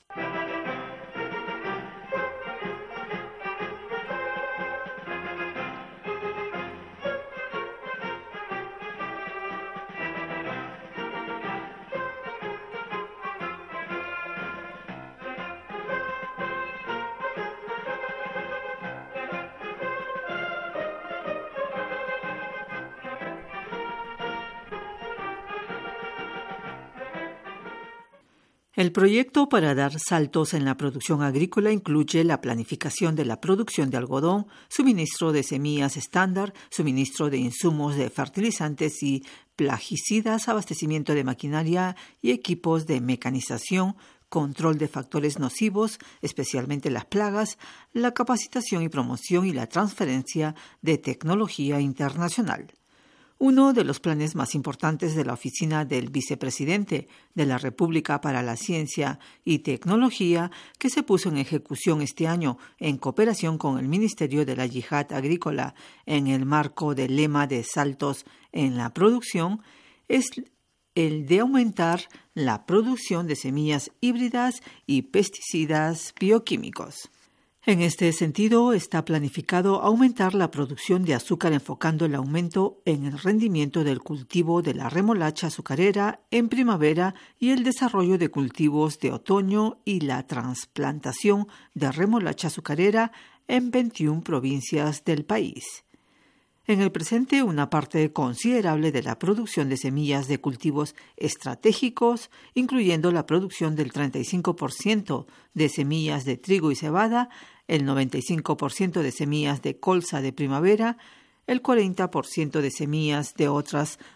El proyecto para dar saltos en la producción agrícola incluye la planificación de la producción de algodón, suministro de semillas estándar, suministro de insumos de fertilizantes y plaguicidas, abastecimiento de maquinaria y equipos de mecanización, control de factores nocivos, especialmente las plagas, la capacitación y promoción y la transferencia de tecnología internacional. Uno de los planes más importantes de la Oficina del Vicepresidente de la República para la Ciencia y Tecnología, que se puso en ejecución este año en cooperación con el Ministerio de la Yihad Agrícola en el marco del lema de saltos en la producción, es el de aumentar la producción de semillas híbridas y pesticidas bioquímicos. En este sentido, está planificado aumentar la producción de azúcar enfocando el aumento en el rendimiento del cultivo de la remolacha azucarera en primavera y el desarrollo de cultivos de otoño y la transplantación de remolacha azucarera en veintiuna provincias del país. En el presente, una parte considerable de la producción de semillas de cultivos estratégicos, incluyendo la producción del treinta y cinco por ciento de semillas de trigo y cebada, el noventa y cinco por ciento de semillas de colza de primavera, el cuarenta por ciento de semillas de otras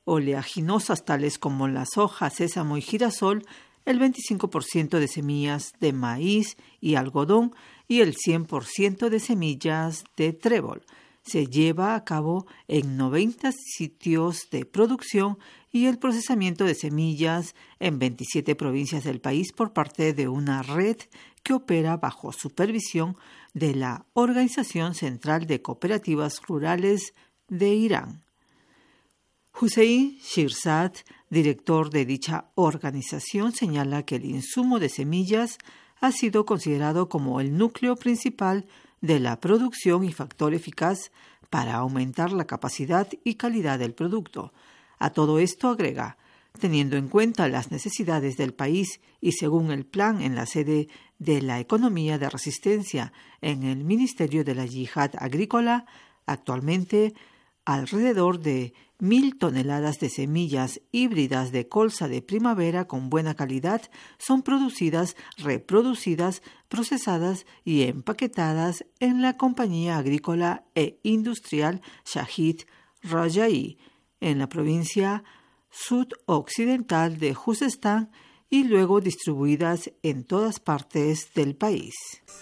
oleaginosas tales como la soja, sésamo y girasol, el veinticinco por ciento de semillas de maíz y algodón y el cien por ciento de semillas de trébol. Se lleva a cabo en noventa sitios de producción y el procesamiento de semillas en veintisiete provincias del país por parte de una red que opera bajo supervisión de la Organización Central de Cooperativas Rurales de Irán. Hussein Shirzad, director de dicha organización, señala que el insumo de semillas ha sido considerado como el núcleo principal de la producción y factor eficaz para aumentar la capacidad y calidad del producto. A todo esto agrega, teniendo en cuenta las necesidades del país y según el plan en la sede de la economía de resistencia en el Ministerio de la Yihad Agrícola, actualmente alrededor de mil toneladas de semillas híbridas de colza de primavera con buena calidad son producidas, reproducidas, procesadas y empaquetadas en la compañía agrícola e industrial Shahid Raja'i, en la provincia sudoccidental de Juzestán y luego distribuidas en todas partes del país.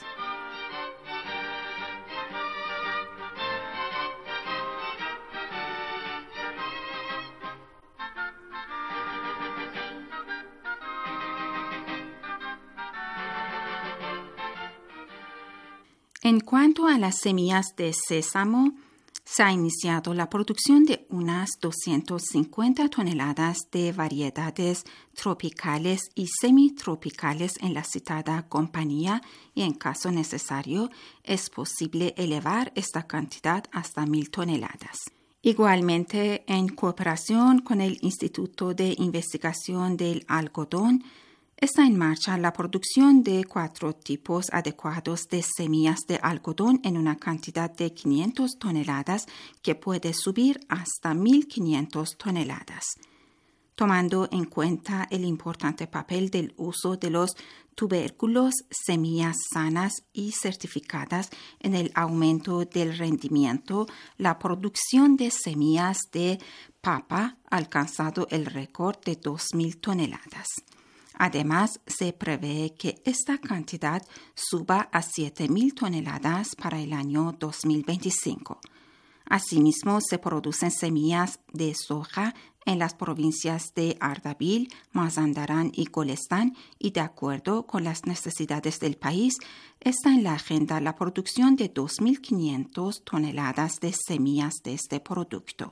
En cuanto a las semillas de sésamo, se ha iniciado la producción de unas doscientas cincuenta toneladas de variedades tropicales y semitropicales en la citada compañía y, en caso necesario, es posible elevar esta cantidad hasta mil toneladas. Igualmente, en cooperación con el Instituto de Investigación del Algodón, está en marcha la producción de cuatro tipos adecuados de semillas de algodón en una cantidad de quinientas toneladas que puede subir hasta mil quinientas toneladas. Tomando en cuenta el importante papel del uso de los tubérculos, semillas sanas y certificadas en el aumento del rendimiento, la producción de semillas de papa ha alcanzado el récord de dos mil toneladas. Además, se prevé que esta cantidad suba a siete mil toneladas para el año dos mil veinticinco. Asimismo, se producen semillas de soja en las provincias de Ardabil, Mazandarán y Golestán y, de acuerdo con las necesidades del país, está en la agenda la producción de dos mil quinientas toneladas de semillas de este producto.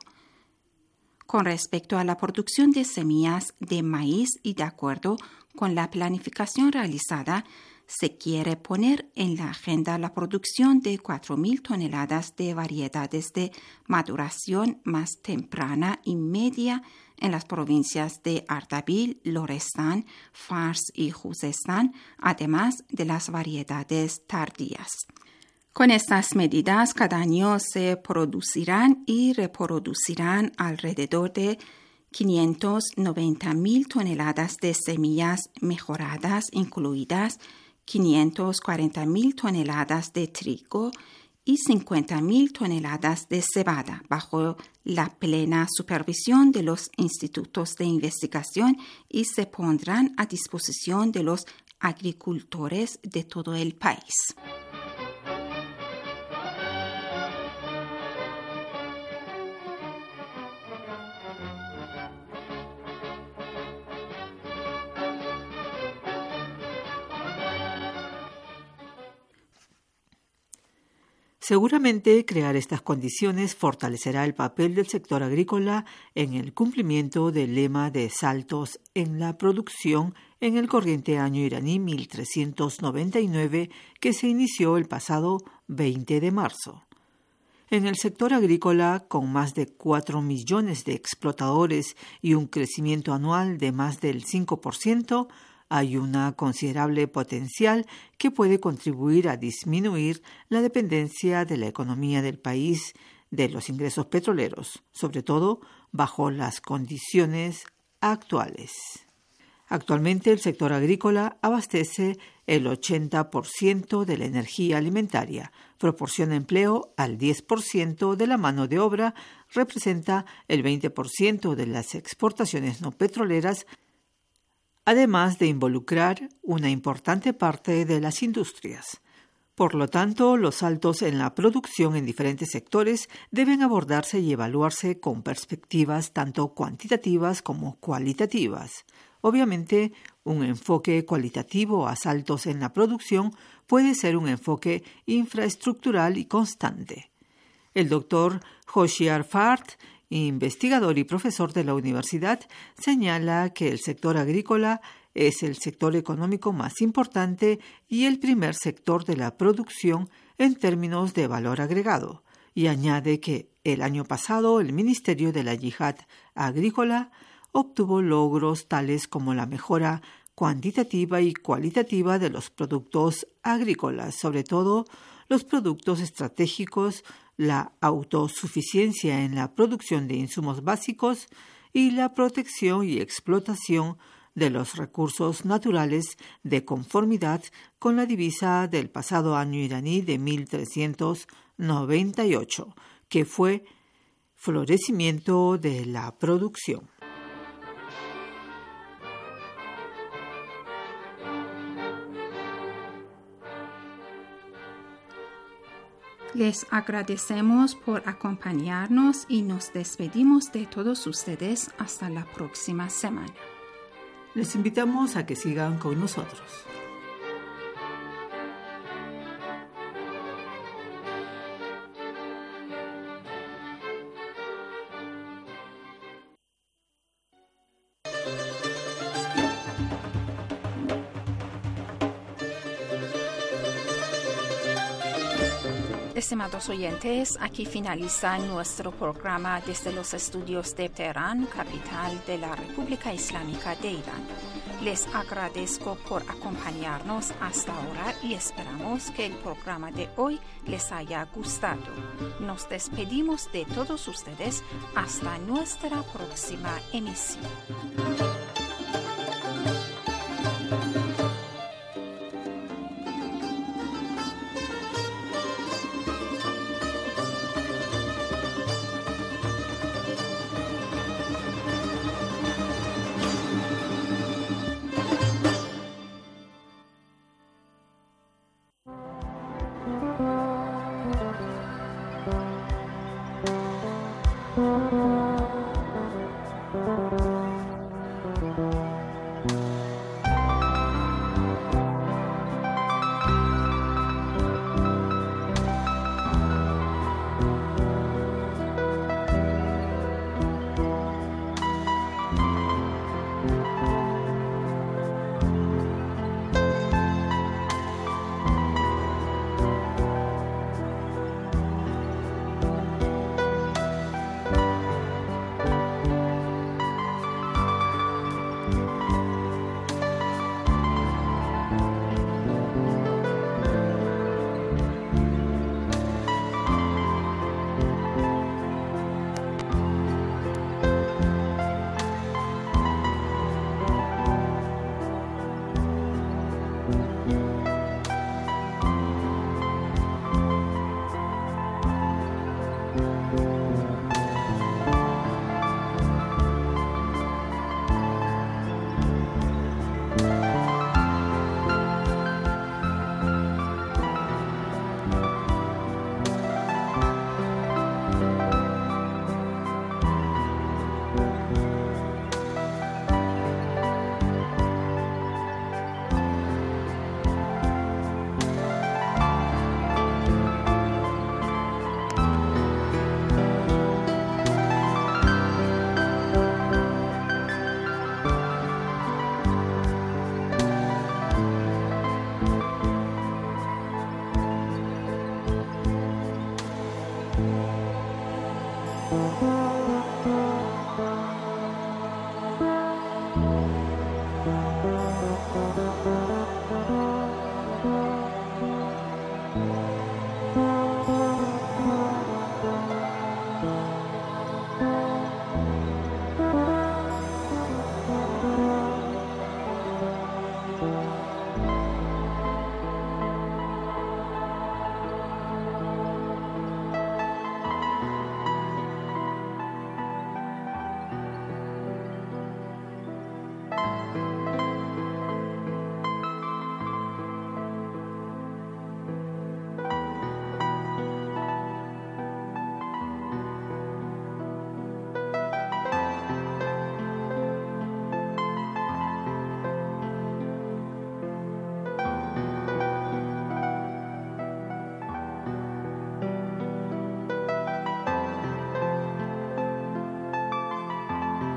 Con respecto a la producción de semillas de maíz y de acuerdo con la planificación realizada, se quiere poner en la agenda la producción de cuatro mil toneladas de variedades de maduración más temprana y media en las provincias de Ardabil, Lorestán, Fars y Juzestán, además de las variedades tardías. Con estas medidas, cada año se producirán y reproducirán alrededor de quinientas noventa mil toneladas de semillas mejoradas, incluidas quinientas cuarenta mil toneladas de trigo y cincuenta mil toneladas de cebada, bajo la plena supervisión de los institutos de investigación, y se pondrán a disposición de los agricultores de todo el país. Seguramente crear estas condiciones fortalecerá el papel del sector agrícola en el cumplimiento del lema de saltos en la producción en el corriente año iraní mil trescientos noventa y nueve que se inició el pasado veinte de marzo. En el sector agrícola, con más de cuatro millones de explotadores y un crecimiento anual de más del cinco por ciento, hay una considerable potencial que puede contribuir a disminuir la dependencia de la economía del país de los ingresos petroleros, sobre todo bajo las condiciones actuales. Actualmente el sector agrícola abastece el ochenta por ciento de la energía alimentaria, proporciona empleo al diez por ciento de la mano de obra, representa el veinte por ciento de las exportaciones no petroleras, además de involucrar una importante parte de las industrias. Por lo tanto, los saltos en la producción en diferentes sectores deben abordarse y evaluarse con perspectivas tanto cuantitativas como cualitativas. Obviamente, un enfoque cualitativo a saltos en la producción puede ser un enfoque infraestructural y constante. El doctor Hoshiar Fard, investigador y profesor de la universidad, señala que el sector agrícola es el sector económico más importante y el primer sector de la producción en términos de valor agregado, y añade que el año pasado el Ministerio de la Yihad Agrícola obtuvo logros tales como la mejora cuantitativa y cualitativa de los productos agrícolas, sobre todo los productos estratégicos, la autosuficiencia en la producción de insumos básicos y la protección y explotación de los recursos naturales de conformidad con la divisa del pasado año iraní de mil trescientos noventa y ocho, que fue florecimiento de la producción. Les agradecemos por acompañarnos y nos despedimos de todos ustedes hasta la próxima semana. Les invitamos a que sigan con nosotros. Estimados oyentes, aquí finaliza nuestro programa desde los estudios de Teherán, capital de la República Islámica de Irán. Les agradezco por acompañarnos hasta ahora y esperamos que el programa de hoy les haya gustado. Nos despedimos de todos ustedes hasta nuestra próxima emisión.